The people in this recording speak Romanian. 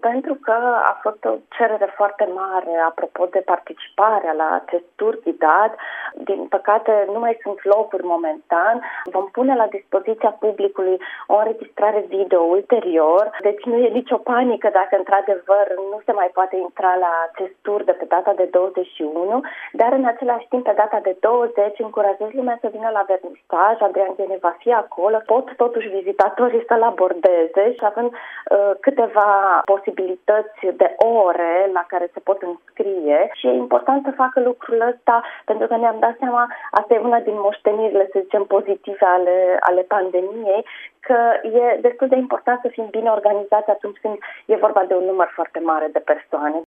pentru că a fost o cerere foarte mare apropo de participarea la acest tur ghidat. Din păcate, nu mai sunt locuri momentan. Vom pune la dispoziția publicului o înregistrare video ulterior, deci nu e nicio panică dacă într-adevăr nu se mai poate intra la acest tur de pe data de 21, dar în același timp pe data de 20 încurajez lumea să vină la vernisaj. Adrian Ghene va fi acolo, pot totuși vizitatorii să-l abordeze și având câteva posibilități de ore la care se pot înscrie și e important să facă lucrul ăsta pentru că ne-am dat seama, asta e una din moștenirile, să zicem, pozitive ale pandemiei, că e destul de important să fim bine organizați atunci când e vorba de un număr foarte mare de persoane.